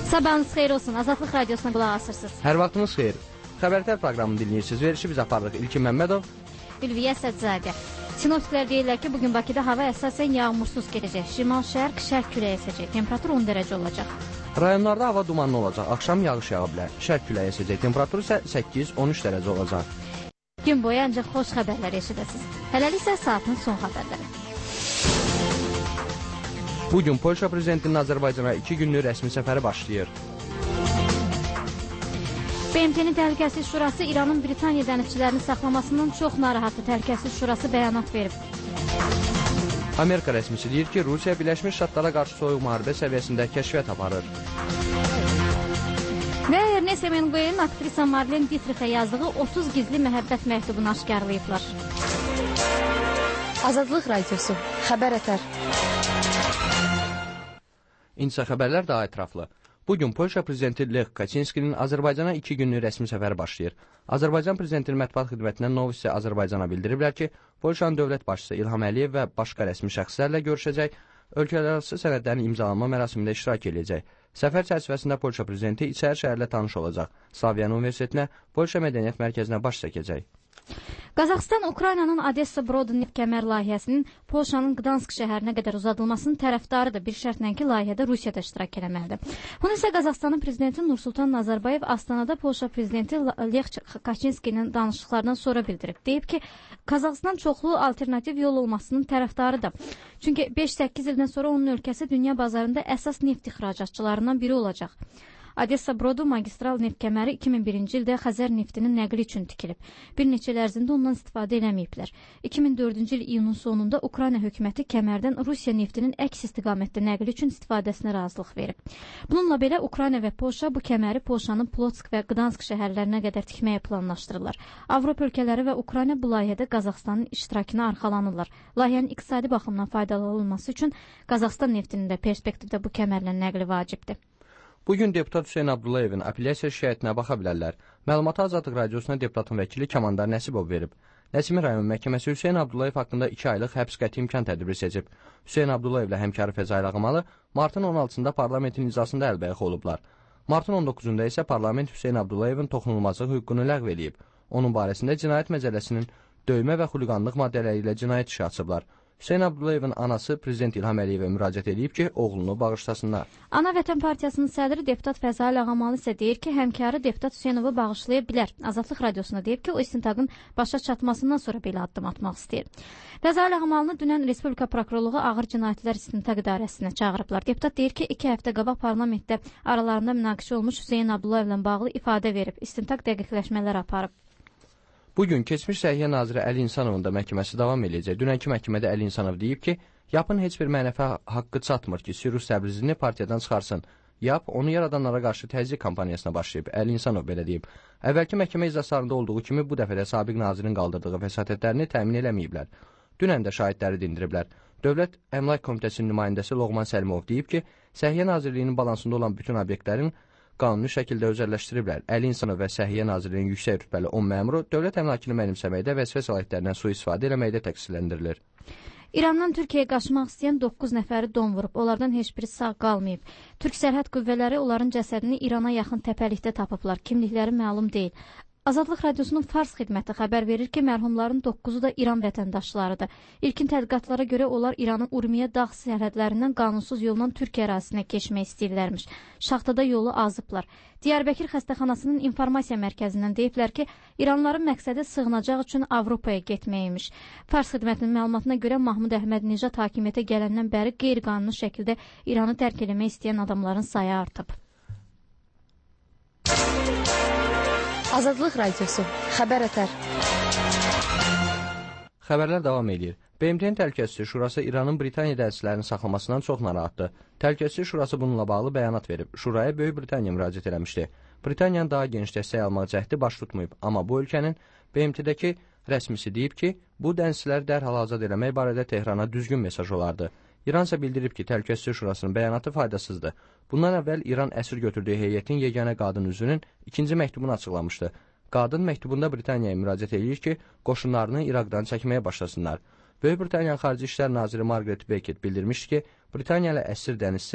Sabahınız xeyir olsun. Azadlıq Radiosuna qulaq asırsınız. Hər vaxtınız xeyir. Xəbərlər proqramını dinləyirsiniz. Verişi biz aparırıq. İlkin Məmmədov, Ülviyə Sədzadə. Sinoptiklər deyirlər ki, bugün Bakıda hava əsasən yağmursuz gedəcək. Şimal-şərq, şərq küləyi əsəcək. Temperatur 10 dərəcə olacaq. Rayonlarda hava dumanlı olacaq. Axşam yağış yağa bilər. Şərq küləyi əsəcək. Temperatur isə 8-13 dərəcə olacaq. Gün boyu ancaq xoş xəbərlər eşidəsiniz. Hələlik isə saatın son xəbərləri. Bugün Polşa prezidentinin Azərbaycana 2 günlük rəsmi səfəri başlayır. BMT-nin Təhlükəsizlik Şurası İranın Britaniya dənizçilərini saxlamasından çox narahatdır. Təhlükəsizlik Şurası bəyanat verib. Amerika rəsmisi deyir ki, Rusiya Birləşmiş Ştatlara qarşı soyuq müharibə səviyyəsində kəşfiyyat aparır. Və Ernest Hemingway'in aktrisa Marlene Dietrich'e yazdığı 30 gizli məhəbbət məktubunu aşkarlayıblar. Azadlıq Radiosu, xəbər ətər. İnsa xəbərlər daha ətraflı. Bugün Polşa prezidenti Lech Kaczynskinin Azərbaycana 2 günlük rəsmi səfəri başlayır. Azərbaycan prezidentinin mətbuat xidmətindən Novosti Azərbaycana bildiriblər ki, Polşanın dövlət başçısı İlham Əliyev və başqa rəsmi şəxslərlə görüşəcək, ölkələrarası sənədlərin imzalanma mərasimində iştirak edəcək. Səfər çərçivəsində Polşa prezidenti İçəri şəhərlə tanış olacaq. Slavyan Universitetinə, Polşa Mədəniyyət Mərkəzinə baş çəkəcək. Qazaxıstan Ukraynanın Odessa-Brod neft kəmər layihəsinin Polşanın Qdansk şəhərinə qədər uzadılmasının tərəfdarıdır. Bir şərtlə ki, layihədə Rusiya da iştirak eləməlidir. Bunu isə Qazaxıstanın prezidenti Nursultan Nazarbayev Astanada Polşa prezidenti Lech Kaczynskinin danışıqlarından sonra bildirib. Deyib ki, Qazaxıstan çoxlu alternativ yol olmasının tərəfdarıdır. Çünki 5-8 ildən sonra onun ölkəsi dünya bazarında əsas neft ixracatçılarından biri olacaq. Odessa-Brodu magistral neft kəməri 2001-ci ildə Xəzər neftinin nəqli üçün tikilib. Bir neçə il ərzində ondan istifadə eləməyiblər. 2004-cü il iyunun sonunda Ukrayna hökuməti kəmərdən Rusiya neftinin əks istiqamətdə nəqli üçün istifadəsinə razılıq verib. Bununla belə Ukrayna və Polşa bu kəməri Polşanın Plotsk və Qdansk şəhərlərinə qədər tikməyə planlaşdırırlar. Avropa ölkələri və Ukrayna bu layihədə Qazaxıstanın iştirakına arxalanırlar. Layihənin iqtisadi baxımdan faydalı olması üçün Qazaxıstan neftinin də perspektivdə bu kəmərlə nəqli vacibdir. Bugün deputat Hüseyn Abdullayevin apellyasiya şikayətinə baxa bilərlər. Məlumatı Azadlıq Radiosuna deputatın vəkili Kəmandar Nəsibov verib. Nəsimi rayon məhkəməsi Hüseyn Abdullayev haqqında 2 aylıq həbs qəti imkan tədbiri seçib. Hüseyn Abdullayevlə həmkarı Fəzail Ağamalı martın 16-da parlamentin iclasında əlbəyaxı olublar. Martın 19-da isə parlament Hüseyn Abdullayevin toxunulmazlıq hüququnu ləğv eləyib. Onun barəsində Cinayət Məcəlləsinin döymə və xuliqanlıq maddələri ilə cinayət işi açıblar. Hüseyn Abdullayevin anası Prezident İlham Əliyevə müraciət edib ki, oğlunu bağışlasınlar. Ana Vətən Partiyasının sədri deputat Fəzail Ağamalı isə deyir ki, həmkarı deputat Hüseynovu bağışlaya bilər. Azadlıq Radiosuna deyib ki, o istintaqın başa çatmasından sonra belə addım atmaq istəyir. Fəzail Ağamalını dünən Respublika Prokurorluğu Ağır Cinayətlər İstintaq İdarəsinə çağırıblar. Deputat deyir ki, 2 həftə qabaq parlamentdə aralarında münaqişə olmuş Hüseyn Abdullayevlə bağlı ifadə verib. İstintaq dəqiqləşmələr aparıb. Bugün keçmiş Səhiyyə Naziri Əli İnsanovun da məhkəməsi davam edəcək. Dünənki məhkəmədə Əli İnsanov deyib ki, YAP-ın heç bir mənəfi haqqı çatmır ki, Sirus Təbrizini partiyadan çıxarsın. YAP onu yaradanlara qarşı təzyiq kampaniyasına başlayıb. Əli İnsanov belə deyib. Əvvəlki məhkəmə iclaslarında olduğu kimi bu dəfə də sabiq nazirin qaldırdığı vəsatətlərini təmin eləməyiblər. Dünən də şahidləri dindiriblər. Dövlət Əmlak Komitəsinin nümayəndəsi Loğman Səlimov deyib ki, Səhiyyə Nazirliyinin balansında olan bütün obyektlərin qanuni şəkildə özəlləşdiriblər. Əli İnsanov və Səhiyyə Nazirliyinin yüksək rütbəli 10 məmuru dövlət əmlakını mənimsəməkdə və vəzifə səlahiyyətlərindən sui-istifadə eləməkdə təqsirləndirilir. İrandan Türkiyəyə qaçmaq istəyən 9 nəfəri don vurub. Onlardan heç biri sağ qalmayıb. Türk sərhəd qüvvələri onların cəsədini İrana yaxın təpəlikdə tapıblar. Kimlikləri məlum deyil. Azadlıq Radiosunun Fars xidməti xəbər verir ki, mərhumların 9-u da İran vətəndaşlarıdır. İlkin tədqiqatlara görə onlar İranın Urmiyə dağ sərhədlərindən qanunsuz yolla Türkiyə ərazisinə keçmək istəyirlərmiş. Şaxtada yolu azıblar. Diyarbəkir xəstəxanasının informasiya mərkəzindən deyiblər ki, İranlıların məqsədi sığınacaq üçün Avropaya getməkmiş. Fars xidmətinin məlumatına görə Mahmud Əhməd Nicat hakimiyyətə gələndən bəri qeyri-qanuni şəkildə İranı tərk eləmək istəyən adamların sayı artıb. Azadlıq Radiosu, xəbər ətər. Xəbərlər davam edir. BMT-nin Təhlükəsizlik Şurası İranın Britaniya dənizçilərinin saxlamasından çox narahatdır. Təhlükəsizlik Şurası bununla bağlı bəyanat verib. Şuraya Böyük Britaniya müraciət eləmişdi. Britaniyanın daha geniş dəstək almaq cəhdi baş tutmayıb, amma bu ölkənin BMT-dəki rəsmisi deyib ki, bu dənizçiləri dərhal azad eləmək barədə Tehrana düzgün mesaj olardı. İran isə bildirib ki, Təhlükəsizlik Şurasının bəyanatı faydasızdır. Bundan əvvəl İran əsir götürdüyü heyətin yeganə qadın üzvünün ikinci məktubunu açıqlamışdı. Qadın məktubunda Britaniyaya müraciət edir ki, qoşunlarını İraqdan çəkməyə başlasınlar. Böyük Britaniyanın Xarici İşlər Naziri Margaret Beckett bildirmişdi ki, Britaniyalı əsir dənizçi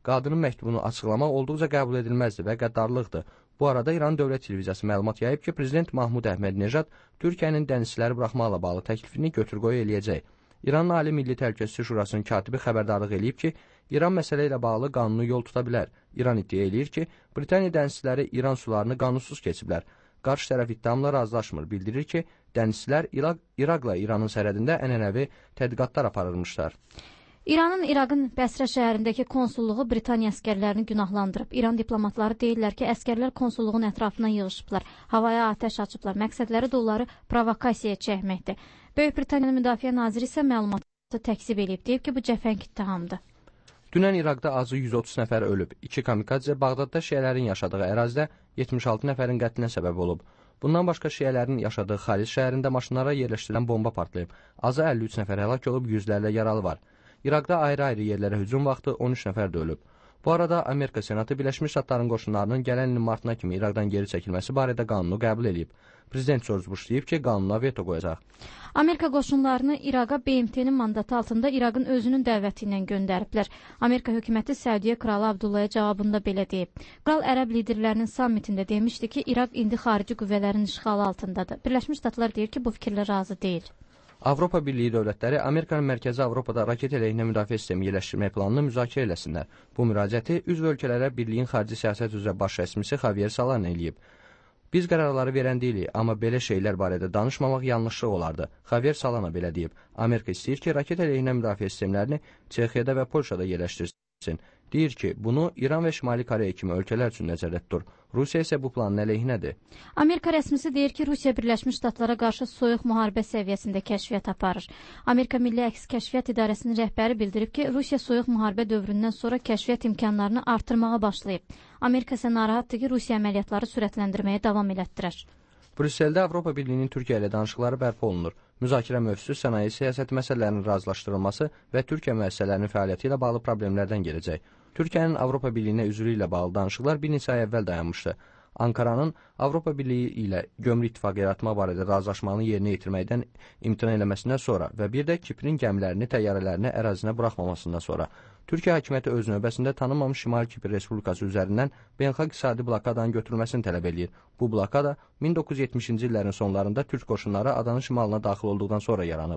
qadının məktubunu açıqlamaq olduqca qəbul edilməzdir və qəddarlıqdır. Bu arada İran Dövlət Televiziyası məlumat yayıb ki, Prezident Mahmud Əhmədinejad Türkiyənin dənizçiləri buraxmaqla bağlı təklifini götür-qoy eləyəcək. İranın Ali Milli Təhlükəsizlik Şurasının katibi xəbərdarlıq eləyib ki, İran məsələ ilə bağlı qanunu yol tuta bilər. İran iddia eləyir ki, Britaniya dənizçiləri İran sularını qanunsuz keçiblər. Qarşı tərəf iddiamla razılaşmır. Bildirir ki, dənizçilər İraqla İranın sərhədində ənənəvi tədqiqatlar aparılmışlar. İranın İraqın Bəsrə şəhərindəki konsulluğu Britaniya əskərlərini günahlandırıb. İran diplomatları deyirlər ki, əskərlər konsulluğun ətrafına yığışıblar, havaya atəş açıblar. Məqsədləri də onları provokasiyaya çəkməkdir. Böyük Britaniyanın Müdafiə naziri isə məlumatı təkzib edib, deyib ki, bu cəfəng ittihamdır. Dünən İraqda azı 130 nəfər ölüb. 2 kamikadze Bağdadda şiələrin yaşadığı ərazidə 76 nəfərin qətlinə səbəb olub. Bundan başqa şiələrin yaşadığı Xalis şəhərində maşınlara yerləşdirilən bomba partlayıb. Azı 53 nəfər həlak olub, yüzlərlə yaralı var. İraqda ayrı-ayrı yerlərə hücum vaxtı 13 nəfər də ölüb. Bu arada Amerika Senatı Birləşmiş Ştatların qoşunlarının gələn ilin martına kimi İraqdan geri çəkilməsi barədə qanunu qəbul edib. Prezident George Bush deyib ki, qanuna veto qoyacaq. Amerika qoşunlarını İraqa BMT-nin mandatı altında İraqın özünün dəvəti ilə göndəriblər. Amerika hökuməti Səudiyyə Kralı Abdullaya cavabında belə deyib. Kral ərəb liderlərinin sammitində demişdi ki, İraq indi xarici qüvvələrin işğalı altındadır. Birləşmiş Ştatlar deyir ki, bu fikirlə razı deyil. Avropa Birliyi dövlətləri Amerikanın Mərkəzi Avropada raket əleyhinə müdafiə sistemi yerləşdirmək planını müzakirə eləsinlər. Bu müraciəti üzv ölkələrə Birliyin xarici siyasət üzrə baş rəsmisi Javier Solana eləyib. Biz qərarları verən deyilik, amma belə şeylər barədə danışmamaq yanlışlıq olardı. Javier Solana belə deyib. Amerika istəyir ki, raket əleyhinə müdafiə sistemlərini Çexiyada və Polşada yerləşdirsin. Deyir ki, bunu İran və Şimali Koreya kimi ölkələr üçün nəzərdə tutur. Rusiya isə bu planın əleyhinədir. Amerika rəsmisi deyir ki, Rusiya Birləşmiş Ştatlara qarşı soyuq müharibə səviyyəsində kəşfiyyat aparır. Amerika Milli Əks Kəşfiyyat İdarəsinin rəhbəri bildirib ki, Rusiya soyuq müharibə dövründən sonra kəşfiyyat imkanlarını artırmağa başlayıb. Amerika isə narahatdır ki, Rusiya əməliyyatları sürətləndirməyə davam elətdirər. Brüsseldə Avropa Birliyinin Türkiyə ilə danışıqları bərpa olunur. Müzakirə mövzusu sənaye siyasəti məsələlərinin razılaşdırılması və Türkiyə müəssisələrinin fəaliyyəti ilə bağlı problemlərdən gələcək. Türkiyənin Avropa Birliyinə üzvlüyü ilə bağlı danışıqlar bir neçə ay əvvəl dayanmışdı. Ankaranın Avropa Birliyi ilə gömrük ittifaqı yaratma barədə razılaşmanı yerinə yetirməkdən imtina eləməsindən sonra və bir də Kiprin gəmilərini, təyyarələrini ərazisinə buraxmamasından sonra Türkiyə hakimiyyəti öz növbəsində tanınmamış Şimali Kipr Respublikası üzərindən beynəlxalq iqtisadi blokadanın götürülməsini tələb eləyir. Bu blokada 1970-ci illərin sonlarında Türk qoşunları adanın şimalına daxil olduqdan sonra yaranıb.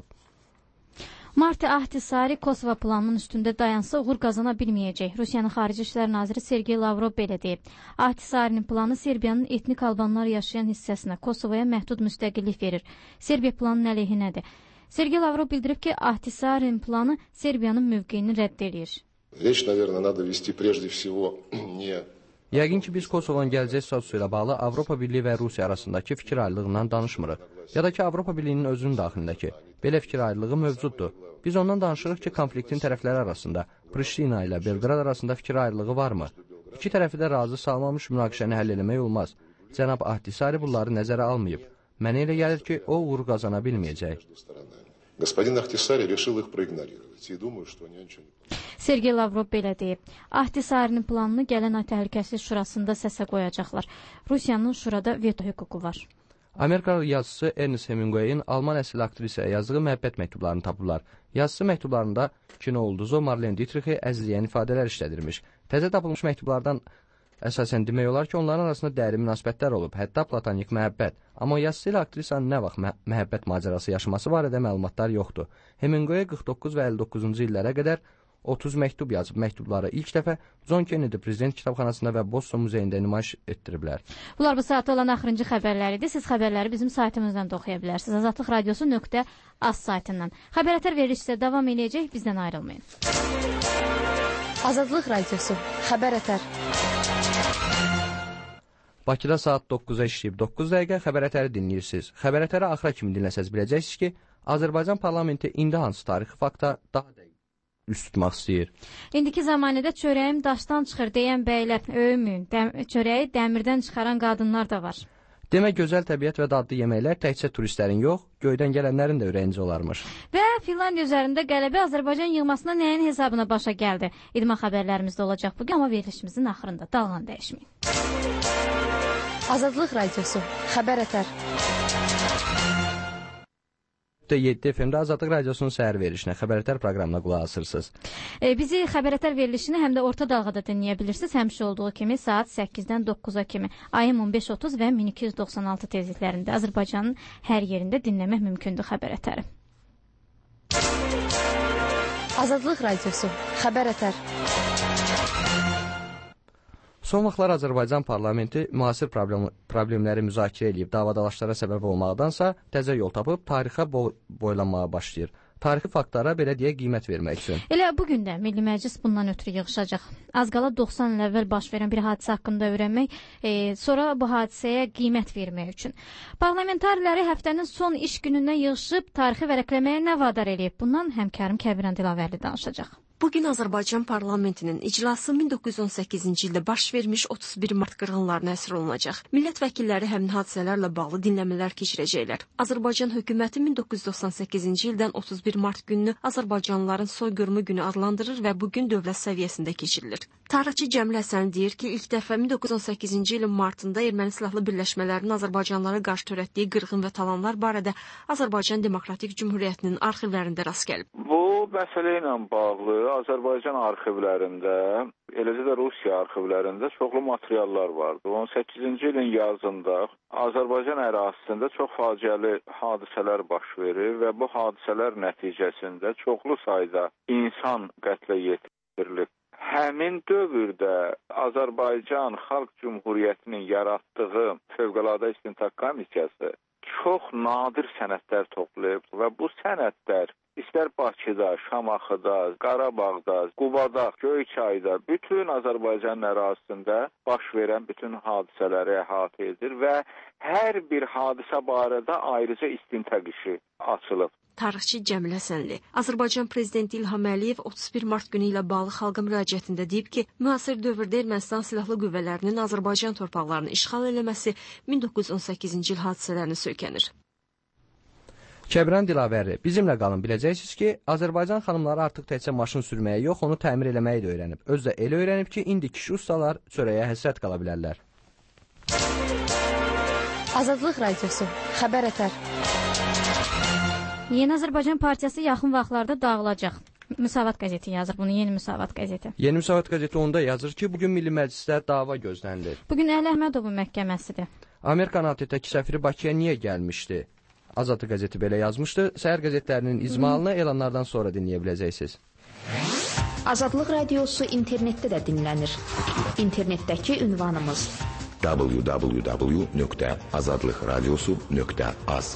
Marti Ahtisaari Kosova planının üstündə dayansa uğur qazana bilməyəcək. Rusiyanın Xarici İşlər Naziri Sergey Lavrov belə deyib. Ahtisaarinin planı Serbiyanın etnik albanlar yaşayan hissəsinə Kosovaya məhdud müstəqillik verir. Serbiya planının əleyhinədir. Sergey Lavrov bildirib ki, Ahtisaarinin planı Serbiyanın mövqeyini rədd edir. Yəqin ki, biz Kosovonun gələcək statusu ilə bağlı Avropa Birliyi və Rusiya arasındakı fikir ayrılığından danışmırıq. Ya da ki, Avropa Birliyinin özünün daxilindəki belə fikir ayrılığı mövcuddur. Biz ondan danışırıq ki, konfliktin tərəfləri arasında, Priştina ilə Belqrad arasında fikir ayrılığı varmı? İki tərəfi də razı salmamış münaqişəni həll eləmək olmaz. Cənab Ahtisaari bunları nəzərə almayıb. Mənə elə gəlir ki, o uğur qazana bilməyəcək. Sergey Lavrov belə deyib. Ahtisaarinin planını gələn ay Təhlükəsizlik Şurasında səsə qoyacaqlar. Rusiyanın şurada veto hüququ var. Amerikalı yazısı Ernest Hemingway'in Alman əsl aktrisaya yazdığı məhəbbət məktublarını tapıblar. Yazısı məktublarında kino ulduzu Marlene Dietrich'i əzizləyən ifadələr işlədirmiş. Təzə tapılmış məktublardan əsasən demək olar ki, onların arasında dərin münasibətlər olub, hətta platonik məhəbbət. Amma yazısı ilə aktrisanın nə vaxt məhəbbət macərası yaşaması barədə məlumatlar yoxdur. Hemingway 49 və 59-cu illərə qədər 30 məktub yazıb. Məktubları ilk dəfə John Kennedy Prezident Kitabxanasında və Boston Muzeyində nümayiş etdiriblər. Bunlar bu saatda olan axırıncı xəbərləridir. Siz xəbərləri bizim saytımızdan da oxuya bilərsiniz. Azadlıqradiosu.az saytından. Xəbərətər verilişdə davam edəcək. Bizdən ayrılmayın. Azadlıq Radiosu. Xəbərətər. Bakıda saat 9-a işləyib 9 dəqiqə xəbərətəri dinləyirsiniz. Xəbərətəri axıra kimi dinləsəz biləcəksiniz ki, Azərbaycan parlamenti indi hansı tarixi fakta daha dəqiq üst tutmaq istəyir. İndiki zamanədə çörəyim daşdan çıxır deyən bəylər öyməyin. Çörəyi dəmirdən çıxaran qadınlar da var. Demək, gözəl təbiət və dadlı yeməklər təkcə turistlərin yox, göydən gələnlərin də ürəyincə olarmış. Və Finlandiya üzərində qələbə Azərbaycan yığmasına nəyin hesabına başa gəldi? İdman xəbərlərimizdə olacaq bugün, amma verilişimizin axırında dalğan dəyişməyin. Azadlıq Radiosu. Xəbərətər. 7 FM-də Azadlıq Radiosunun səhər verilişinə, Xəbərətər proqramına qulaq asırsınız. Bizi Xəbərətər verilişini həm də orta dalğada dinləyə bilirsiniz. Həmişə olduğu kimi saat 8-dən 9-a kimi AM 1530 və 1296 tezliklərində Azərbaycanın hər yerində dinləmək mümkündür Xəbərətəri. Azadlıq Radiosu, Xəbərətər. Son vaxtlar Azərbaycan parlamenti müasir problemləri müzakirə edib davadalaşlara səbəb olmaqdansa təzə yol tapıb tarixə boylanmağa başlayır. Tarixi faktlara belə deyə qiymət vermək üçün. Elə bugün də Milli Məclis bundan ötürü yığışacaq. Az qala 90 il əvvəl baş verən bir hadisə haqqında öyrənmək, sonra bu hadisəyə qiymət vermək üçün. Parlamentarləri həftənin son iş günündən yığışıb tarixi vərəqləməyə nə vadar eləyib? Bundan həmkarım Kəbirən Dilavərli danışacaq. Bugün Azərbaycan parlamentinin iclası 1918-ci ildə baş vermiş 31 mart qırğınlarına əsir olunacaq. Millət vəkilləri həmin hadisələrlə bağlı dinləmələr keçirəcəklər. Azərbaycan hökuməti 1998-ci ildən 31 mart gününü Azərbaycanlıların soyqırımı günü adlandırır və bugün dövlət səviyyəsində keçirilir. Tarixçi Cəmil Həsən deyir ki, ilk dəfə 1918-ci ilin martında erməni silahlı birləşmələrinin Azərbaycanlılara qarşı törətdiyi qırğın və talanlar barədə Azərbaycan Demokratik Cümhuriyyətinin arxivlərində rast gəlib. Bu məsələ ilə bağlı Azərbaycan arxivlərində, eləcə də Rusiya arxivlərində çoxlu materiallar vardı. 18-ci ilin yazında Azərbaycan ərazisində çox faciəli hadisələr baş verir və bu hadisələr nəticəsində çoxlu sayda insan qətlə yetirilib. Həmin dövrdə Azərbaycan Xalq Cümhuriyyətinin yaratdığı Fövqəladə İstintaq Komissiyası çox nadir sənədlər toplayıb və bu sənədlər İstər Bakıda, Şamaxıda, Qarabağda, Qubada, Göyçayda, bütün Azərbaycan ərazisində baş verən bütün hadisələri əhatə edir və hər bir hadisə barədə ayrıca istintaq işi açılıb. Tarixçi Cəmil Həsənli, Azərbaycan Prezidenti İlham Əliyev 31 mart günü ilə bağlı xalqa müraciətində deyib ki, müasir dövrdə Ermənistan silahlı qüvvələrinin Azərbaycan torpaqlarını işğal eləməsi 1918-ci il hadisələrini söykənir. Kəbirən Dilavərli, bizimlə qalın, biləcəksiniz ki, Azərbaycan xanımları artıq təkcə maşın sürməyə yox, onu təmir eləməyi də öyrənib. Özü də elə öyrənib ki, indi kişi ustalar çörəyə həsrət qala bilərlər. Azadlıq Radiosu, Xəbərətər. Yeni Azərbaycan Partiyası yaxın vaxtlarda dağılacaq. Müsavat qəzeti yazır bunu, Yeni Müsavat qəzeti. Yeni Müsavat qəzeti onda yazır ki, bugün Milli Məclisdə dava gözlənilir. Bugün Əli Əhmədovun məhkəməsidir. Amerikan ATƏT-dəki səfiri Bakıya niyə gəlmişdi? Azadlıq qəzeti belə yazmışdı. Səhər qəzetlərinin icmalını elanlardan sonra dinləyə biləcəksiniz. Azadlıq Radiosu internetdə də dinlənir. İnternetdəki ünvanımız www.azadlıqradiosu.az.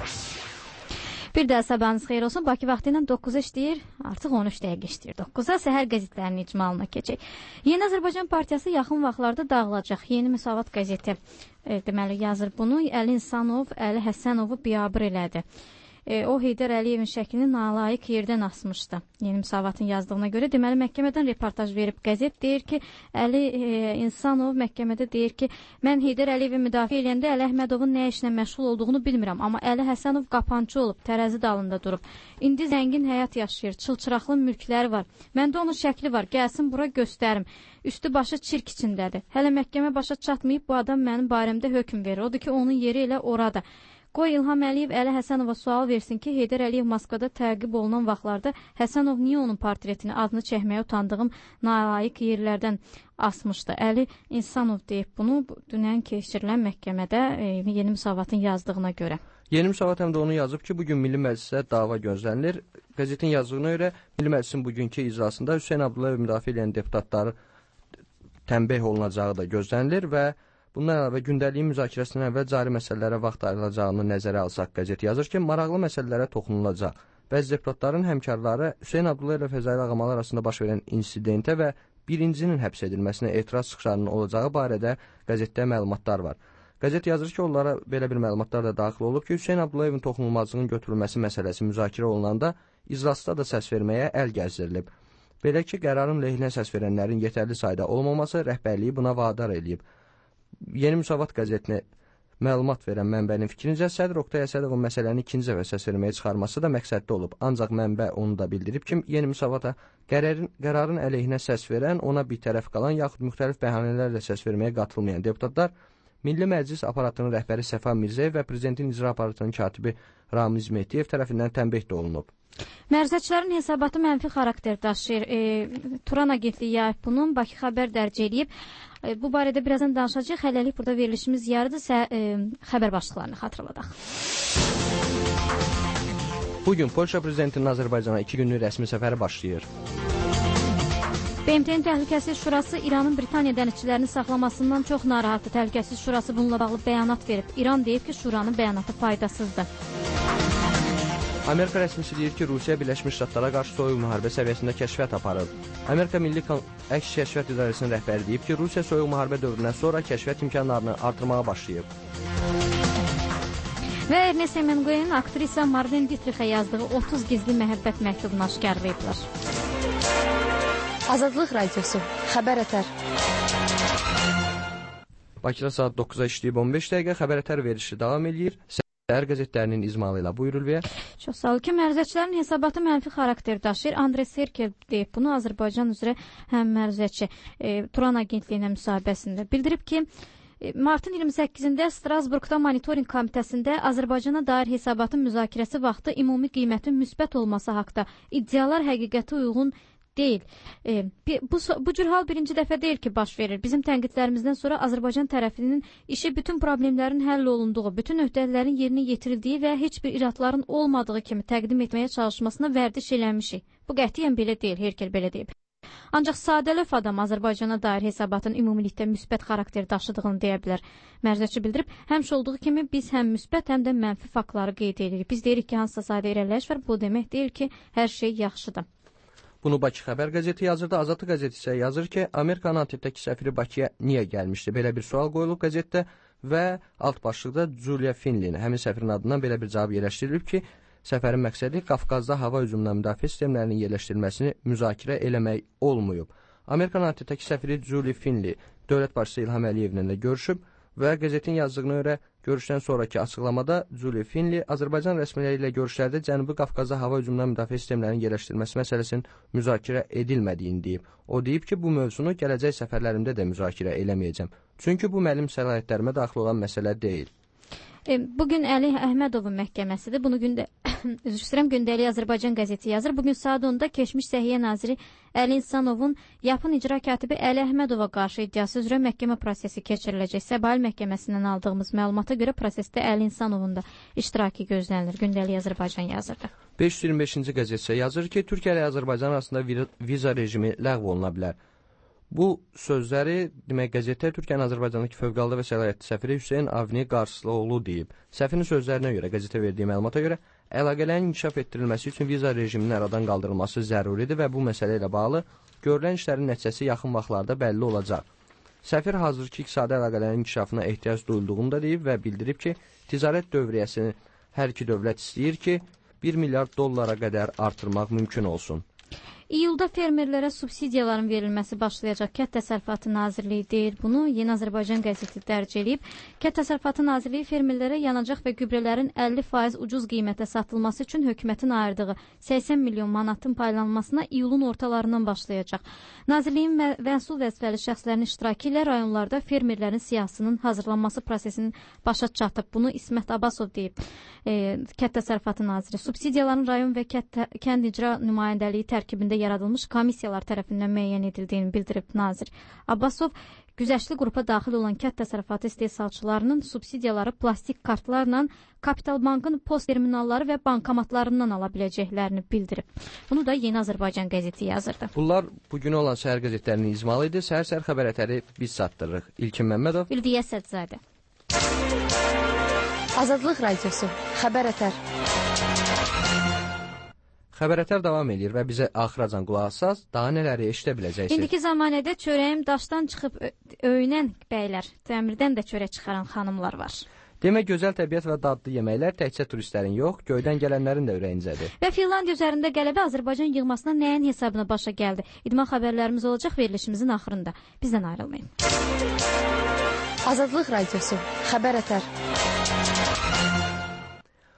Bir də sabahınız xeyir olsun. Bakı vaxtı ilə 9-a işləyir, artıq 13 dəqiqə işləyir. 9-a səhər qəzetlərinin icmalına keçək. Yeni Azərbaycan Partiyası yaxın vaxtlarda dağılacaq. Yeni Müsavat qəzeti deməli yazır bunu. Əli İnsanov, Əli Həsənovu biabır elədi. O Heydər Əliyevin şəklini nalayiq yerdən asmışdı. Yeni Müsavatın yazdığına görə deməli məhkəmədən reportaj verib qəzet deyir ki, Əli İnsanov məhkəmədə deyir ki, mən Heydər Əliyevi müdafiə edəndə Əli Əhmədovun nə işlə məşğul olduğunu bilmirəm, amma Əli Həsənov qapançı olub, tərəzi dalında durub. İndi zəngin həyat yaşayır, çılçıraqlı mülkləri var. Məndə onun şəkli var, gəlsin bura göstərim. Üstü başı çirk içindədir. Hələ məhkəmə başa çatmayıb bu adam mənim barəmdə hökm verir. Odur ki, onun yeri elə orada. Qoy İlham Əliyev Əli Həsənova sual versin ki, Heydər Əliyev Moskvada təqib olunan vaxtlarda Həsənov niyə onun portretini, adını çəkməyə utandığım nalayiq yerlərdən asmışdı. Əli İnsanov deyib bunu dünən keçirilən məhkəmədə Yeni Müsavatın yazdığına görə. Yeni Müsavat həm də onu yazıb ki, bugün Milli Məclisə dava gözlənilir. Qəzetin yazdığına görə Milli Məclisin bugünkü iclasında Hüseyn Abdullayev müdafiə edən deputatları tənbih olunacağı da gözlənilir və bundan əlavə gündəliyin müzakirəsindən əvvəl cari məsələlərə vaxt ayrılacağını nəzərə alsaq, qəzet yazır ki, maraqlı məsələlərə toxunulacaq. Bəzi deputatların həmkarları Hüseyn Abdullayev və Fəzail Ağamal arasında baş verən insidentə və birincinin həbs edilməsinə etiraz çıxışlarının olacağı barədə qəzetdə məlumatlar var. Qəzet yazır ki, onlara belə bir məlumatlar da daxil olub ki, Hüseyn Abdullayevin toxunulmazlığının götürülməsi məsələsi müzakirə olunanda iclasda da səs verməyə əl gəzdirilib. Belə ki, qərarın lehinə səs verənlərin yetərli sayda olmaması rəhbərliyi buna vadar edib. Yeni Müsavat qəzetinə məlumat verən mənbənin fikrincə, Sədr Oqtay Əsədovun məsələni ikinci dəfə səs verməyə çıxarması da məqsədli olub. Ancaq mənbə onu da bildirib ki, Yeni Müsavata qərarın əleyhinə səs verən, ona bir tərəf qalan yaxud müxtəlif bəhanələrlə səs verməyə qatılmayan deputatlar Milli Məclis aparatının rəhbəri Səfa Mirzəyev və Prezidentin icra aparatının katibi Ramiz Mehdiyev tərəfindən tənbih də olunub. Mərzəçilərin hesabatı mənfi xarakter daşıyır. Turan agentliyi yayıb bunun, Bakı xəbər dərc edib. Bu barədə birazdan danışacağıq. Hələlik burada verilişimiz yarıdırsa xəbər başlıqlarını xatırladaq. Bugün Polşa prezidentinin Azərbaycana 2 günlük rəsmi səfəri başlayır. BMT-nin Təhlükəsizlik Şurası İranın Britaniya dənizçilərini saxlamasından çox narahatdır. Təhlükəsizlik Şurası bununla bağlı bəyanat verib. İran deyib ki, Şuranın bəyanatı faydasızdır. Amerika rəsmisi deyir ki, Rusiya Birləşmiş Ştatlara qarşı soyuq müharibə səviyyəsində kəşfiyyat aparıb. Amerika Milli Əks Kəşfiyyat İdarəsinin rəhbəri deyib ki, Rusiya soyuq müharibə dövründən sonra kəşfiyyat imkanlarını artırmağa başlayıb. Və Ernest Hemingway'in aktrisa Marlene Dietrich'ə yazdığı 30 gizli məhəbbət məktubunu aşkarlayıblar. Azadlıq Radiosu, Xəbər Ətər. Bakıda saat 9-a işləyib 15 dəqiqə xəbər ətər verişi davam edir. Səhər qəzetlərinin izmalı ilə buyurul və... Çox sağ olun ki, mərzəçilərin hesabatı mənfi xarakter daşıyır. Andrey Serkel deyib bunu Azərbaycan üzrə həm mərzəçi Turan agentliyinə müsahibəsində bildirib ki, martın 28-də Strasburqda monitoring komitəsində Azərbaycana dair hesabatın müzakirəsi vaxtı ümumi qiymətin müsbət olması haqda iddialar həqiqətə uyğun deyil. Bu cür hal birinci dəfə deyil ki, baş verir. Bizim tənqidlərimizdən sonra Azərbaycan tərəfinin işi bütün problemlərin həll olunduğu, bütün öhdəliklərin yerinə yetirildiyi və heç bir iradların olmadığı kimi təqdim etməyə çalışmasına vərdiş eləmişik. Bu qətiyyən belə deyil, Herkel belə deyib. Ancaq sadəlöv adam Azərbaycana dair hesabatın ümumilikdə müsbət xarakter daşıdığını deyə bilər. Mərzəçi bildirib, həmişə olduğu kimi biz həm müsbət, həm də mənfi faktları qeyd edirik. Biz deyirik ki, hansısa sadə irəliləyiş var, bu demək deyil ki, hər şey yaxşıdır. Bunu Bakı xəbər qəzeti yazırdı. Azadlıq qəzeti isə yazır ki, Amerikanın Antepdəki səfiri Bakıya niyə gəlmişdi? Belə bir sual qoyulub qəzetdə və alt başlıqda Julia Finley, həmin səfirin adından belə bir cavab yerləşdirilib ki, səfərin məqsədi Qafqazda hava hücumundan müdafiə sistemlərinin yerləşdirilməsini müzakirə eləmək olmayıb. Amerikanın Antepdəki səfiri Julia Finley dövlət başçısı İlham Əliyevlə də görüşüb və qəzetin yazdığına görə görüşdən sonraki açıqlamada Julia Finley Azərbaycan rəsmiləri ilə görüşlərdə Cənubi Qafqazda hava hücumundan müdafiə sistemlərinin yerləşdirilməsi məsələsinin müzakirə edilmədiyini deyib. O deyib ki, bu mövzunu gələcək səfərlərimdə də müzakirə eləməyəcəm. Çünki bu mənim səlahiyyətlərimə daxil olan məsələ deyil. Bugün Əli Əhmədovun məhkəməsidir. Bunu Gündəlik Azərbaycan qəzeti yazır. Bugün saat 10-da keçmiş Səhiyyə naziri Əli İnsanovun yapın icra katibi Əli Əhmədova qarşı iddiası üzrə məhkəmə prosesi keçiriləcək. Səbail məhkəməsindən aldığımız məlumata görə prosesdə Əli İnsanovun da iştirakı gözlənilir. Gündəlik Azərbaycan yazırdı. 525-ci qəzet isə yazır ki, Türkiyə ilə Azərbaycan arasında viza rejimi ləğv oluna bilər. Bu sözləri demək qəzetdə Türkiyənin Azərbaycandakı fövqəladə və səlahiyyətli səfiri Hüseyn Avni Qarslıoğlu deyib. Səfirin sözlərinə görə, qəzetə verdiyi məlumata görə, əlaqələrin inkişaf etdirilməsi üçün viza rejiminin aradan qaldırılması zəruridir və bu məsələ ilə bağlı görülən işlərin nəticəsi yaxın vaxtlarda bəlli olacaq. Səfir hazırki iqtisadi əlaqələrin inkişafına ehtiyac duyulduğunu da deyib və bildirib ki, ticarət dövriyyəsini hər iki dövlət istəyir ki, 1 milyard dollara qədər artırmaq mümkün olsun. İyulda fermerlərə subsidiyaların verilməsi başlayacaq. Kənd Təsərrüfatı Nazirliyi deyir bunu. Yeni Azərbaycan qəzeti dərc edib. Kənd Təsərrüfatı Nazirliyi fermerlərə yanacaq və gübrələrin 50% ucuz qiymətə satılması üçün hökumətin ayırdığı 80 milyon manatın paylanmasına iyulun ortalarından başlayacaq. Nazirliyin məsul vəzifəli şəxslərin iştirakı ilə rayonlarda fermerlərin siyahısının hazırlanması prosesinin başa çatıb. Bunu İsmət Abbasov deyib. Kənd Təsərrüfatı Naziri. Subsidiyaların rayon və kənd icra nümayəndəliyi tərkibində yaradılmış komissiyalar tərəfindən müəyyən edildiyini bildirib nazir. Abbasov, güzəştli qrupa daxil olan kənd təsərrüfatı istehsalçılarının subsidiyaları plastik kartlarla Kapital Bankın post terminalları və bankomatlarından ala biləcəklərini bildirib. Bunu da Yeni Azərbaycan qəzeti yazırdı. Bunlar bugün olan səhər qəzetlərinin izmalı idi. Səhər xəbər ətəri biz çatdırırıq. İlkin Məmmədov, Ülviyə Sədzadə. Azadlıq Radiosu, Xəbər Ətər. Xəbər ətər davam edir və bizə axıracan qulaq assaz, daha nələri eşidə biləcəksiniz. İndiki zamanədə çörəyim daşdan çıxıb öyünən bəylər, dəmirdən də çörək çıxaran xanımlar var. Demək, gözəl təbiət və dadlı yeməklər təkcə turistlərin yox, göydən gələnlərin də ürəyincədir. Və Finlandiya üzərində qələbə Azərbaycan yığmasına nəyin hesabına başa gəldi? İdman xəbərlərimiz olacaq verilişimizin axırında. Bizdən ayrılmayın. Azadlıq Radiosu, Xəbər Ətər.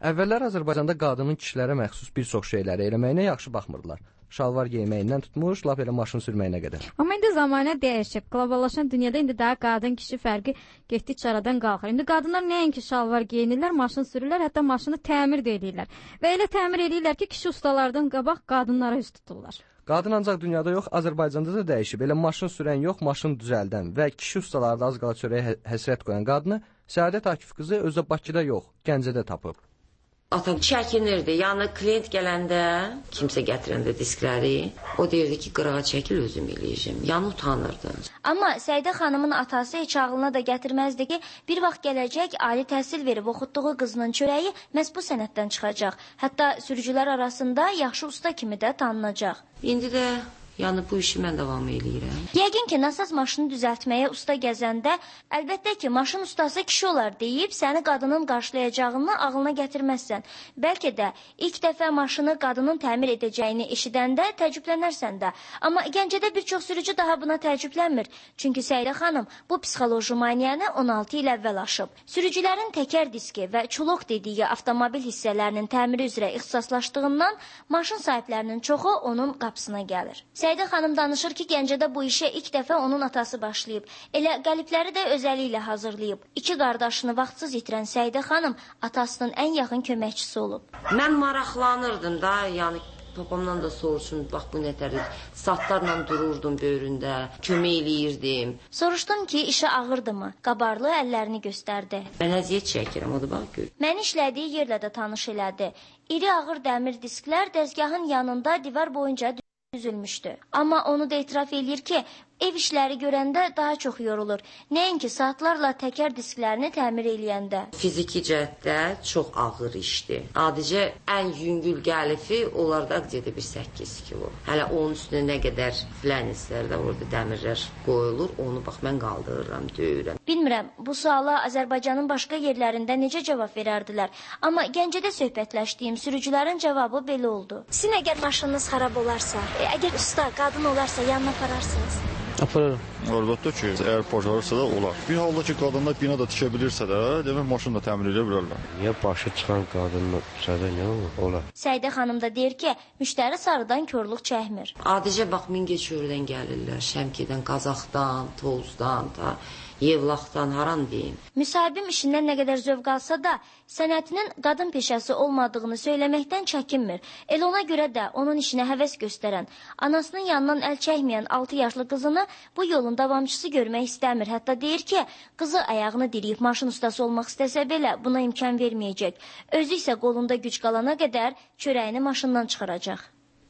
Əvvəllər Azərbaycanda qadının kişilərə məxsus bir çox şeyləri eləməyinə yaxşı baxmırdılar. Şalvar geyməyindən tutmuş, lap elə maşın sürməyinə qədər. Amma indi zamanə dəyişib. Qloballaşan dünyada indi daha qadın-kişi fərqi getdikcə aradan qalxır. İndi qadınlar nəinki şalvar geyinirlər, maşın sürürlər, hətta maşını təmir də edirlər. Və elə təmir edirlər ki, kişi ustalardan qabaq qadınlara üst tuturlar. Qadın ancaq dünyada yox, Azərbaycanda da dəyişib. Elə maşın sürən yox, maşın düzəldən və kişi ustaları da az qala çörəyə həsrət qoyan qadını Səadət Akif qızı özü Bakıda yox, Gəncədə tapıb. Atam çəkinirdi. Yəni klient gələndə, kimsə gətirəndə diskləri, o deyirdi ki, qırağa çəkil özüm eləyəcəm. Yəni utanırdı. Amma Səidə xanımın atası heç ağlına da gətirməzdi ki, bir vaxt gələcək ali təhsil verib oxutduğu qızının çörəyi məhz bu sənətdən çıxacaq. Hətta sürücülər arasında yaxşı usta kimi də tanınacaq. İndi də yəni bu işi mən davam eləyirəm. Yəqin ki, nasaz maşını düzəltməyə usta gəzəndə, əlbəttə ki, maşın ustası kişi olar deyib səni qadının qarşılayacağını ağlına gətirməzsən. Bəlkə də ilk dəfə maşını qadının təmir edəcəyini eşidəndə təəccüblənərsən də. Amma Gəncədə bir çox sürücü daha buna təəccüblənmir. Çünki Səidə xanım bu psixoloji maniyanı 16 il əvvəl aşıb. Sürücülərin təkər diski və çuluq dediyi avtomobil hissələrinin təmiri üzrə ixtisaslaşdığından maşın sahiblərinin çoxu onun qapısına gəlir. Səidə xanım danışır ki, Gəncədə bu işə ilk dəfə onun atası başlayıb. Elə qəlibləri də özəli ilə hazırlayıb. 2 qardaşını vaxtsız itirən Səidə xanım atasının ən yaxın köməkçisi olub. Mən maraqlanırdım da, yəni papamdan da soruşun, bax bu nətərdir. Saatlarla dururdum böyründə, kömək eləyirdim. Soruşdum ki, işi ağırdımı? Qabarlı əllərini göstərdi. Mən əziyyət çəkirəm, o da bax gör. Məni işlədiyi yerlə də tanış elədi. İri ağır dəmir disklər dəzgahın yanında divar boyunca düzülmüşdü. Amma onu da etiraf eləyir ki, ev işləri görəndə daha çox yorulur. Nəinki saatlarla təkər disklərini təmir eləyəndə. Fiziki cəhətdə çox ağır işdir. Adicə ən yüngül gəlifi onlarda adicədə bir 8 kilo. Hələ onun üstünə nə qədər flənislər də orada dəmirlər qoyulur, onu bax mən qaldırıram, döyürəm. Bilmirəm, bu suala Azərbaycanın başqa yerlərində necə cavab verərdilər. Amma Gəncədə söhbətləşdiyim sürücülərin cavabı belə oldu. Sizin əgər maşınınız xarab olarsa, əgər usta, qadın olarsa yanına apararsınız. Aparırım. Əlbəttə ki, əgər bacarırsa da olar. Bir halda ki, qadınlar bina da tikə bilirsə də, demək maşını da təmir edə bilərlər. Niyə başı çıxan qadınlar sədə nə olar? Səidə xanım da deyir ki, müştəri sarıdan korluq çəkmir. Adicə bax Mingəçevirdən gəlirlər, Şəmkidən, Qazaxdan, Tovuzdan da. Yevlaxdan haran deyim. Müsahibim işindən nə qədər zövq alsa da, sənətinin qadın peşəsi olmadığını söyləməkdən çəkinmir. Elə ona görə də onun işinə həvəs göstərən, anasının yanından əl çəkməyən 6 yaşlı qızını bu yolun davamçısı görmək istəmir. Hətta deyir ki, qızı ayağını diriyib maşın ustası olmaq istəsə belə buna imkan verməyəcək. Özü isə qolunda güc qalana qədər çörəyini maşından çıxaracaq.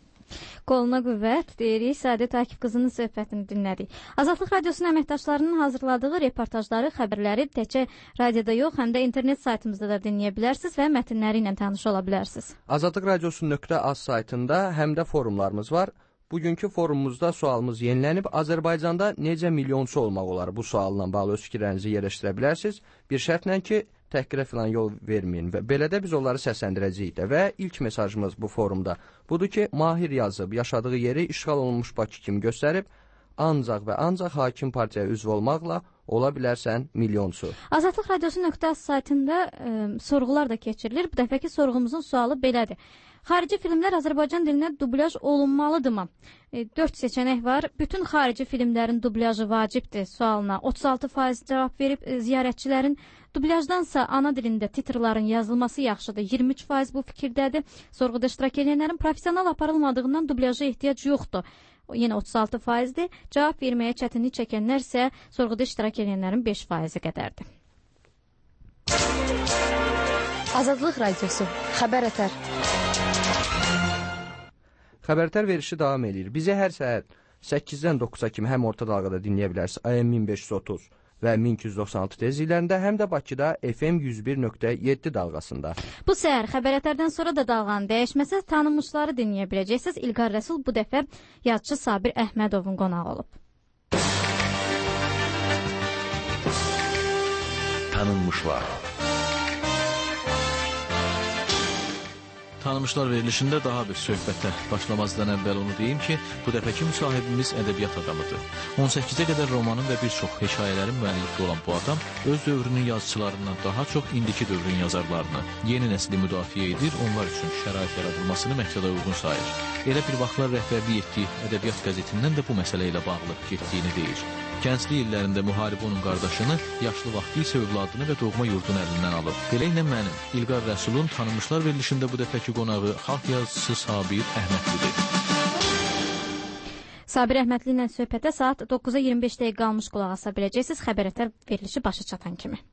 Qoluna qüvvət deyirik. Səadət Akif qızının söhbətini dinlədik. Azadlıq Radiosunun əməkdaşlarının hazırladığı reportajları, xəbərləri təkcə radioda yox, həm də internet saytımızda da dinləyə bilərsiniz və mətnləri ilə tanış ola bilərsiniz. Azadlıq Radiosu.az saytında həm də forumlarımız var. Bugünkü forumumuzda sualımız yenilənib. Azərbaycanda necə milyonçu olmaq olar? Bu sualla bağlı öz fikirlərinizi yerləşdirə bilərsiniz. Bir şərtlə ki, təhqirə filan yol verməyin və belə də biz onları səsləndirəcəyik də. Və ilk mesajımız bu forumda budur ki, Mahir yazıb yaşadığı yeri işğal olunmuş Bakı kimi göstərib, ancaq və ancaq hakim partiyaya üzv olmaqla ola bilərsən milyonçu. Azadlıq Radiosu.az saytında sorğular da keçirilir. Bu dəfəki sorğumuzun sualı belədir. Xarici filmlər Azərbaycan dilinə dublyaj olunmalıdırmı? 4 seçenek var. Bütün xarici filmlərin dublyajı vacibdir sualına 36% cavab verib, ziyarətçilərin dublyajdansa ana dilində titrların yazılması yaxşıdır 23% bu fikirdədir. Sorğuda iştirak edənlərin professional aparılmadığından dublyajı ehtiyac yoxdur. Yenə 36%dir. Cavab verməyə çətinlik çəkənlər isə sorğuda iştirak edənlərin 5% qədərdir. Azadlıq Radiosu, Xəbər Ətər. Xəbərtər verişi davam edir. Bizi hər səhər 8-dən 9-a kimi həm orta dalğada dinləyə bilərsiniz. AM 1530 və 1296 tezliklərində, həm də Bakıda FM 101.7 dalğasında. Bu səhər xəbərətlərdən sonra da dalğanın dəyişməsə tanınmışları dinləyə biləcəksiniz. İlqar Rəsul bu dəfə yazıcı Sabir Əhmədovun qonağı olub. Tanınmışlar. Tanımışlar verilişində daha bir söhbətə başlamazdan əvvəl onu deyim ki, bu dəfəki müsahibimiz ədəbiyyat adamıdır. 18-ə qədər romanın və bir çox hekayələrin müəllifi olan bu adam öz dövrünün yazıçılarından daha çox indiki dövrün yazarlarını, yeni nəsli müdafiə edir, onlar üçün şərait yaradılmasını məqsədə uyğun sayır. Elə bir vaxtlar rəhbərlik etdiyi ədəbiyyat qəzetindən də bu məsələ ilə bağlı getdiyini deyir. Gənclik illərində müharibə onun qardaşını, yaşlı vaxtı isə övladını və doğma yurdunu əlindən alıb. Beləliklə mənim, İlqar Rəsulun tanınmışlar verilişində bu dəfəki qonağı xalq yazıçısı Sabir Əhmədlidir. Sabir Əhmədli ilə söhbətə saat 9-a 25 dəqiqə qalmış qulaq asa biləcəksiniz xəbərətər verilişi başa çatan kimi.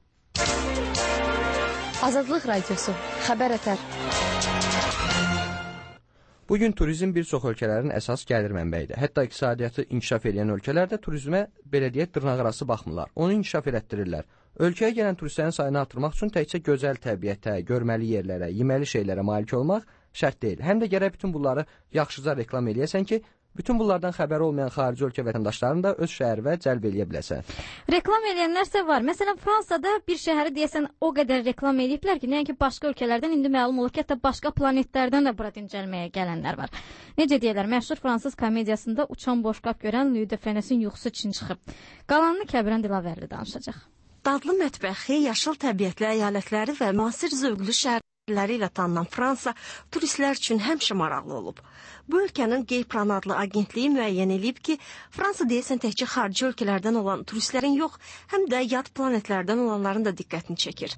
Azadlıq Radiosu, xəbərətər. Bugün turizm bir çox ölkələrin əsas gəlir mənbəyidir. Hətta iqtisadiyyatı inkişaf edən ölkələrdə turizmə belə deyək dırnaqarası baxmırlar. Onu inkişaf elətdirirlər. Ölkəyə gələn turistlərin sayını artırmaq üçün təkcə gözəl təbiətə, görməli yerlərə, yeməli şeylərə malik olmaq şərt deyil. Həm də gərək bütün bunları yaxşıca reklam eləyəsən ki, bütün bunlardan xəbəri olmayan xarici ölkə vətəndaşlarını da öz şəhərinə cəlb eləyə biləsən. Reklam eləyənlərsə var. Məsələn, Fransada bir şəhəri deyəsən o qədər reklam eləyiblər ki, nəinki başqa ölkələrdən indi məlum olur ki, hətta başqa planetlərdən də bura dincəlməyə gələnlər var. Necə deyirlər, məşhur fransız komediyasında uçan boşqab görən Louis de Funès-in yuxusu Çin çıxıb. Qalanını Kəbirən Dilavərli danışacaq. Dadlı mətbəxi, yaşıl təbiətli əyalətləri və müasir zövqlü şəhərləri ilə tanınan Fransa turistlər üçün həmişə maraqlı olub. Bu ölkənin Geyplan adlı agentliyi müəyyən edib ki, Fransa deyəsən təkcə xarici ölkələrdən olan turistlərin yox, həm də yad planetlərdən olanların da diqqətini çəkir.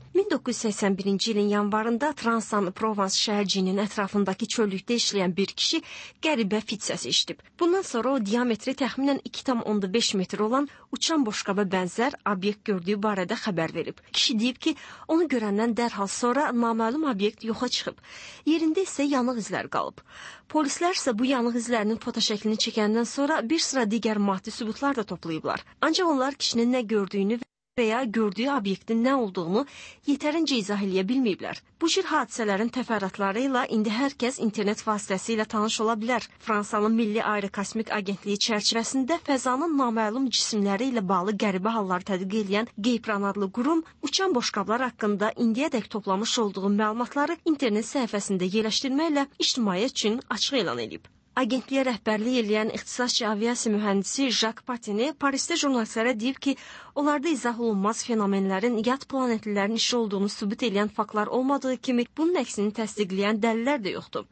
1981-ci ilin yanvarında Transan-Provence şəhərciyinin ətrafındakı çöllükdə işləyən bir kişi qəribə fit səsi eşidib. Bundan sonra o diametri təxminən 2,5 metr olan uçan boşqaba bənzər obyekt gördüyü barədə xəbər verib. Kişi deyib ki, onu görəndən dərhal sonra naməlum obyekt yoxa çıxıb. Yerində isə yanıq izlər qalıb. Polislər isə bu yanıq izlərinin fotoşəklini çəkəndən sonra bir sıra digər maddi sübutlar da toplayıblar. Ancaq onlar kişinin nə gördüyünü və ya gördüyü obyektin nə olduğunu yetərincə izah eləyə bilməyiblər. Bu cür hadisələrin təfərrüatları ilə indi hər kəs internet vasitəsilə tanış ola bilər. Fransanın Milli Aerokosmik Agentliyi çərçivəsində fəzanın naməlum cisimləri ilə bağlı qəribə halları tədqiq edən Geyplan adlı qurum uçan boşqablar haqqında indiyədək toplamış olduğu məlumatları internet səhifəsində yerləşdirməklə ictimaiyyət üçün açıq elan edib. Agentliyə rəhbərlik edən ixtisasçı aviasiya mühəndisi Jacques Patini Parisdə jurnalistlərə deyib ki, onlarda izah olunmaz fenomenlərin yad planetlilərin işi olduğunu sübut edən faktlar olmadığı kimi, bunun əksini təsdiqləyən dəlillər də yoxdur.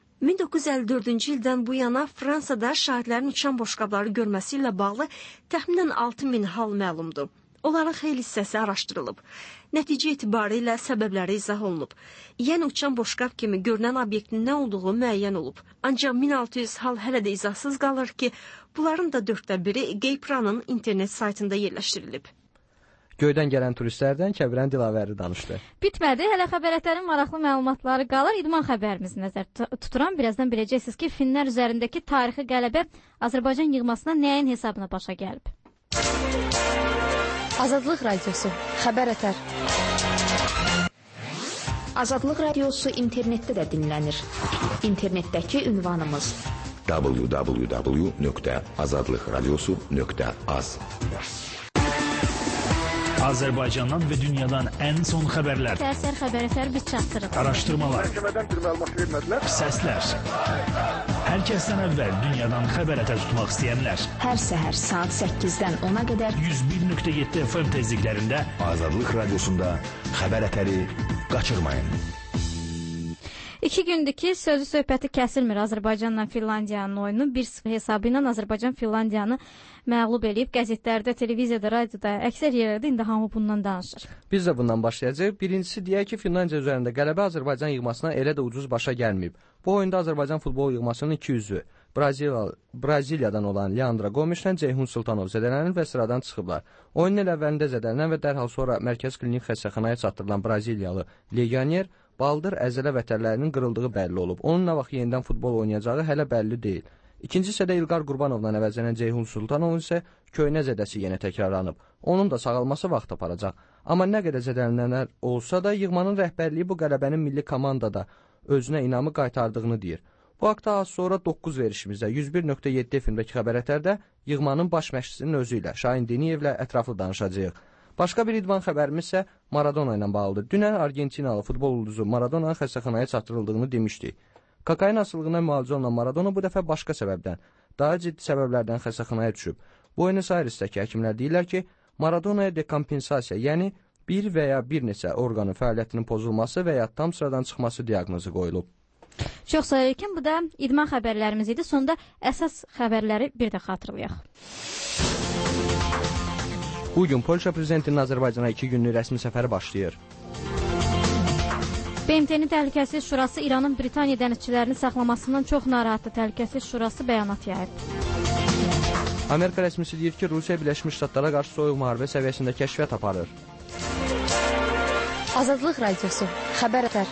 1954-cü ildən bu yana Fransada şahidlərin uçan boşqabları görməsi ilə bağlı təxminən 6000 hal məlumdur. Onların xeyli hissəsi araşdırılıb. Nəticə etibarilə səbəbləri izah olunub. Yəni uçan boşqab kimi görünən obyektin nə olduğu müəyyən olub. Ancaq 1600 hal hələ də izahsız qalır ki, bunların da 1/4 Geyplanın internet saytında yerləşdirilib. Göydən gələn turistlərdən Kəbirən Dilavərli danışdı. Bitmədi, hələ xəbərətlərin maraqlı məlumatları qalır. İdman xəbərimizi nəzər tuturam. Birazdan biləcəksiniz ki, Finlər üzərindəki tarixi qələbə Azərbaycan yığmasına nəyin hesabına başa gəlib. Azadlıq Radiosu, xəbərətər. Azadlıq Radiosu internetdə də dinlənir. İnternetdəki ünvanımız www.azadlıqradiosu.az. Azərbaycandan və dünyadan ən son xəbərlər. Səhər xəbərətər biz çatdırırıq. Araşdırmalar. Məhkəmədən bir məlumat vermədilər. Səslər. Hər kəsdən əvvəl dünyadan xəbərətər tutmaq istəyənlər. Hər səhər saat 8-dən 10-a qədər 101.7 FM tezliklərində Azadlıq Radiosunda xəbərətəri qaçırmayın. 2 gündür ki, sözü söhbəti kəsilmir. Azərbaycanla Finlandiyanın oyunu 1-0 hesabı ilə Azərbaycan Finlandiyanı məğlub eləyib. Qəzetlərdə, televiziyada, radioda, əksər yerlərdə indi hamı bundan danışır. Biz də bundan başlayacağıq. Birincisi deyək ki, Finlandiya üzərində qələbə Azərbaycan yığmasına elə də ucuz başa gəlməyib. Bu oyunda Azərbaycan futbol yığmasının 2 üzvü Braziliyadan olan Leandro Gomislə Ceyhun Sultanov zədələnir və sıradan çıxıblar. Oyunun elə əvvəlində zədələnən və dərhal sonra mərkəz klinik xəstəxanaya çatdırılan Braziliyalı legioner baldır əzələ vətərlərinin qırıldığı bəlli olub. Onun nə vaxt yenidən futbol oynayacağı hələ bəlli deyil. İkinci hissədə İlqar Qurbanovla əvəzlənən Ceyhun Sultanovun isə köynə zədəsi yenə təkrarlanıb. Onun da sağalması vaxt aparacaq. Amma nə qədər zədələnənlər olsa da yığmanın rəhbərliyi bu qələbənin milli komandada özünə inamı qaytardığını deyir. Bu haqda az sonra 9 verişimizdə 101.7 FM'dəki xəbərətərdə yığmanın baş məşqçisinin özü ilə Şahin Deniyevlə ətraflı danışacağıq. Başqa bir idman xəbərimiz isə Maradona ilə bağlıdır. Dünən Argentinalı futbol ulduzu Maradona'nın xəstəxanaya çatdırıldığını demişdik. Kokain asılılığına müalicə olunan Maradona bu dəfə başqa səbəbdən, daha ciddi səbəblərdən xəstəxanaya düşüb. Buenos Airesdəki həkimlər deyirlər ki, Maradonaya dekompensasiya, yəni bir və ya bir neçə orqanın fəaliyyətinin pozulması və ya tam sıradan çıxması diaqnozu qoyulub. Çox sağ olun. Bu da idman xəbərlərimiz idi. Sonda əsas xəbərləri bir də xatırlayaq. Bugün Polşa prezidentinin Azərbaycana 2 günlük rəsmi səfəri başlayır. BMT-nin Təhlükəsizlik Şurası İranın Britaniya dənizçilərini saxlamasından çox narahatdır. Təhlükəsizlik Şurası bəyanat yayıb. Amerika rəsmisi deyir ki, Rusiya Birləşmiş Ştatlara qarşı soyuq müharibə səviyyəsində kəşfiyyat aparır. Azadlıq Radiosu, xəbər ətər.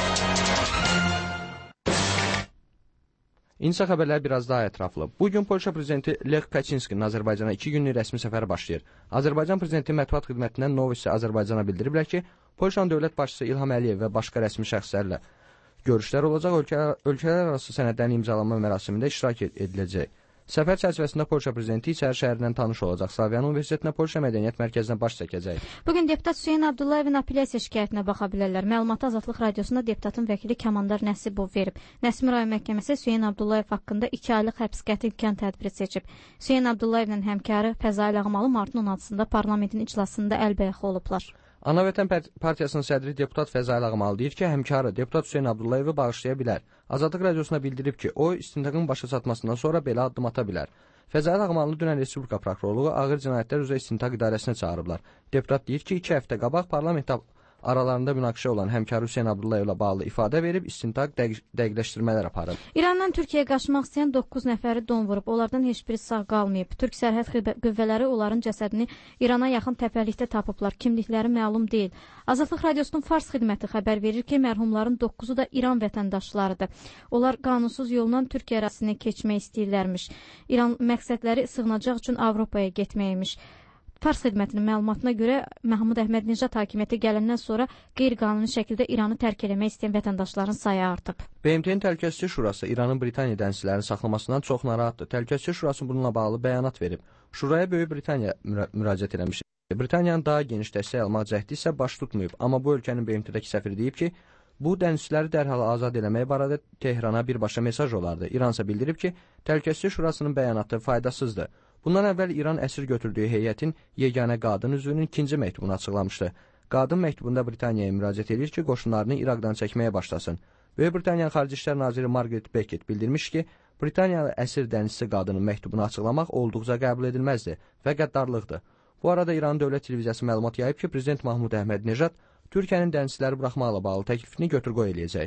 İnsa xəbərlər biraz daha ətraflı. Bugün Polşa prezidenti Lech Kaczynskinin Azərbaycana 2 günlük rəsmi səfəri başlayır. Azərbaycan prezidenti mətbuat xidmətindən Novosti Azərbaycana bildiriblər ki, Polşanın dövlət başçısı İlham Əliyev və başqa rəsmi şəxslərlə görüşlər olacaq, ölkələr arası sənədlərin imzalanma mərasimində iştirak ediləcək. Səfər çərçivəsində Polşa prezidenti İçəri şəhərindən tanış olacaq. Slavyan Universitetinə Polşa Mədəniyyət Mərkəzinə baş çəkəcək. Bugün deputat Hüseyn Abdullayevin apellyasiya şikayətinə baxa bilərlər. Məlumatı Azadlıq Radiosunda deputatın vəkili Kəmandar Nəsibov verib. Nəsimi rayon məhkəməsi Hüseyn Abdullayev haqqında 2 aylıq həbs qəti imkan tədbiri seçib. Hüseyn Abdullayevlə həmkarı Fəzail Ağmalı martın 16-sında parlamentin iclasında əlbəyaxı olublar. Ana Vətən Partiyasının sədri deputat Fəzail Ağmalı deyir ki, həmkarı deputat Hüseyn Abdullayevi bağışlaya bilər. Azadlıq Radiosuna bildirib ki, o istintaqın başa çatmasından sonra belə addım ata bilər. Fəzail Ağmalı dünən Respublika Prokurorluğu Ağır Cinayətlər üzrə İstintaq İdarəsinə çağırıblar. Deputat deyir ki, 2 həftə qabaq parlamentdə aralarında münaqişə olan həmkarı Hüseyn Abdullayevlə bağlı ifadə verib, istintaq dəqiqləşdirmələr aparıb. İrandan Türkiyəyə qaçmaq istəyən 9 nəfəri don vurub. Onlardan heç biri sağ qalmayıb. Türk sərhəd qüvvələri onların cəsədini İrana yaxın təpəlikdə tapıblar. Kimlikləri məlum deyil. Azadlıq Radiosunun Fars xidməti xəbər verir ki, mərhumların 9-u da İran vətəndaşlarıdır. Onlar qanunsuz yolla Türkiyə ərazisinə keçmək istəyirlərmiş. İran məqsədləri sığınacaq üçün Avropaya getməkmiş. Fars xidmətinin məlumatına görə Mahmud Əhmədinəcad hakimiyyətə gələndən sonra qeyri-qanuni şəkildə İranı tərk eləmək istəyən vətəndaşların sayı artıb. BMT-nin Təhlükəsizlik Şurası İranın Britaniya dənizçilərini saxlamasından çox narahatdır. Təhlükəsizlik Şurası bununla bağlı bəyanat verib. Şuraya Böyük Britaniya müraciət eləmiş. Britaniyanın daha geniş dəstək almaq cəhdi isə baş tutmayıb. Amma bu ölkənin BMT-dəki səfiri deyib ki, bu dənizçiləri dərhal azad eləmək barədə Tehrana birbaşa mesaj olardı. İran isə bildirib ki, Təhlükəsizlik Şurasının bəyanatı faydasızdır. Bundan əvvəl İran əsir götürdüyü heyətin yeganə qadın üzvünün 2-ci məktubunu açıqlamışdı. Qadın məktubunda Britaniyaya müraciət edir ki, qoşunlarını İraqdan çəkməyə başlasın. Böyük Britaniyanın Xarici İşlər Naziri Margaret Beckett bildirmiş ki, Britaniyalı əsir dənizçi qadının məktubunu açıqlamaq olduqca qəbul edilməzdir və qəddarlıqdır. Bu arada İran Dövlət Televiziyası məlumat yayıb ki, Prezident Mahmud Əhmədinəcad Türkiyənin dənizçiləri buraxmaqla bağlı təklifini götür-qoy eləyəcək.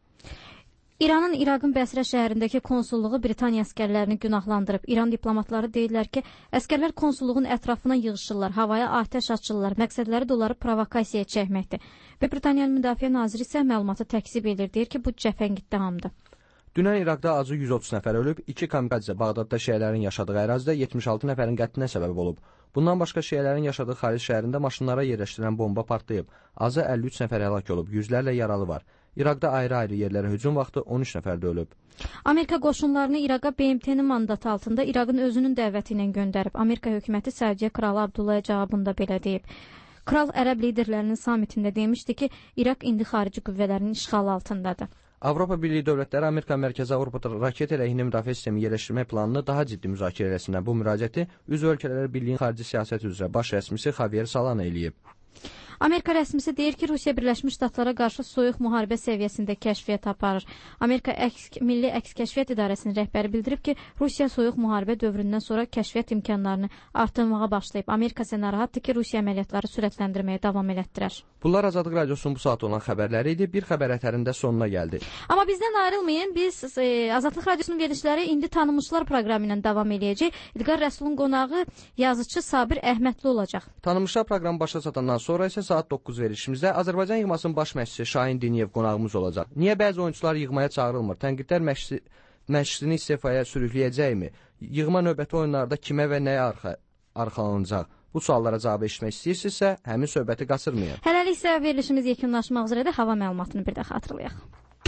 İranın İraqın Bəsrə şəhərindəki konsulluğu Britaniya əskərlərini günahlandırıb. İran diplomatları deyirlər ki, əskərlər konsulluğun ətrafına yığışırlar, havaya atəş açırlar, məqsədləri də onları provokasiyaya çəkməkdir. Və Britaniyanın Müdafiə Naziri isə məlumatı təkzib edir, deyir ki, bu cəfəngittihamdır. Dünən İraqda azı 130 nəfər ölüb, 2 kamikadzə Bağdadda şiələrin yaşadığı ərazidə 76 nəfərin qətlinə səbəb olub. Bundan başqa şiələrin yaşadığı Xaric şəhərində maşınlara yerləşdirilən bomba partlayıb. Azı 53 nəfər həlak olub, yüzlərlə yaralı var. İraqda ayrı-ayrı yerlərə hücum vaxtı 13 nəfər də ölüb. Amerika qoşunlarını İraqa BMT-nin mandatı altında İraqın özünün dəvəti ilə göndərib. Amerika hökuməti Səudiyyə Kralı Abdullaya cavabında belə deyib. Kral ərəb liderlərinin samitində demişdi ki, İraq indi xarici qüvvələrin işğalı altındadır. Avropa Birliyi dövlətləri Amerika Mərkəzi Avropada raket əleyhinə müdafiə sistemi yerləşdirmək planını daha ciddi müzakirə eləsinlər. Bu müraciəti üzv ölkələr Birliyin xarici siyasət üzrə baş rəsmisi Javier Solana eləyib. Amerika rəsmisi deyir ki, Rusiya Birləşmiş Ştatlara qarşı soyuq müharibə səviyyəsində kəşfiyyat aparır. Amerika Milli Əks Kəşfiyyat İdarəsinin rəhbəri bildirib ki, Rusiya soyuq müharibə dövründən sonra kəşfiyyat imkanlarını artırmağa başlayıb. Amerika isə narahatdır ki, Rusiya əməliyyatları sürətləndirməyə davam elətdirər. Bunlar Azadlıq Radiosunun bu saat olan xəbərləri idi. Bir xəbər ətərində sonuna gəldi. Amma bizdən ayrılmayın. Biz Azadlıq Radiosunun verilişləri indi tanınmışlar proqramı ilə davam eləyəcək. İlqar Rəsulun qonağı yazıcı Sabir Əhmədli olacaq. Tanınmışlar proqramı başa çatandan sonra isə saat 9 verilişimizdə Azərbaycan yığmasının baş məşqçisi Şahin Diniyev qonağımız olacaq. Niyə bəzi oyunçular yığmaya çağırılmır? Tənqidlər məşqçini istifaya sürükləyəcəkmi? Yığma növbəti oyunlarda kimə və nəyə arxalanacaq? Bu suallara cavab eşitmək istəyirsinizsə, həmin söhbəti qaçırmayın. Hələlik isə verilişimiz yekunlaşmaq üzrədir. Hava məlumatını bir də xatırlayaq.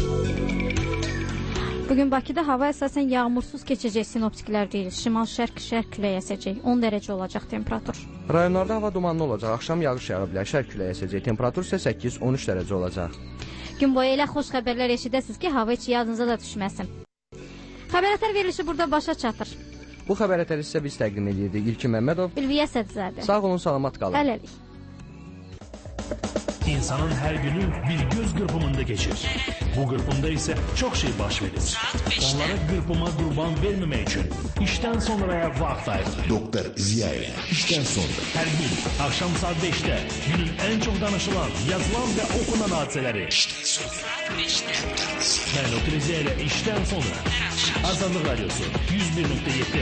Bugün Bakıda hava əsasən yağmursuz keçəcək, sinoptiklər deyir. Şimal-şərq küləyi əsəcək. 10 dərəcə olacaq temperatur. Rayonlarda hava dumanlı olacaq. Axşam yağış yağa bilər. Şərq küləyi əsəcək. Temperatur isə 8-13 dərəcə olacaq. Gün boyu elə xoş xəbərlər eşidəsiniz ki, hava içi yadınıza da düşməsin. Xəbər ətər verilişi burada başa çatır. Bu xəbər ətəri sizə biz təqdim edirdik. İlkin Məmmədov, Ülviyə Sədzizadə. Sağ olun, salamat qalın. Hələlik. İnsanın her günü bir göz qırpımında geçir. Bu qırpımda ise çok şey baş verir. Onlara qırpıma qurban vermemek için işten sonraya vaxt ayırır. Doktor Ziyayev, işten sonra. Her gün akşam saat 5'te günün en çok danışılan, yazılan ve okunan hadiseleri. İşten sonra. Ben Doktor Ziyayev işten sonra. Azadlık Radyosu 101.7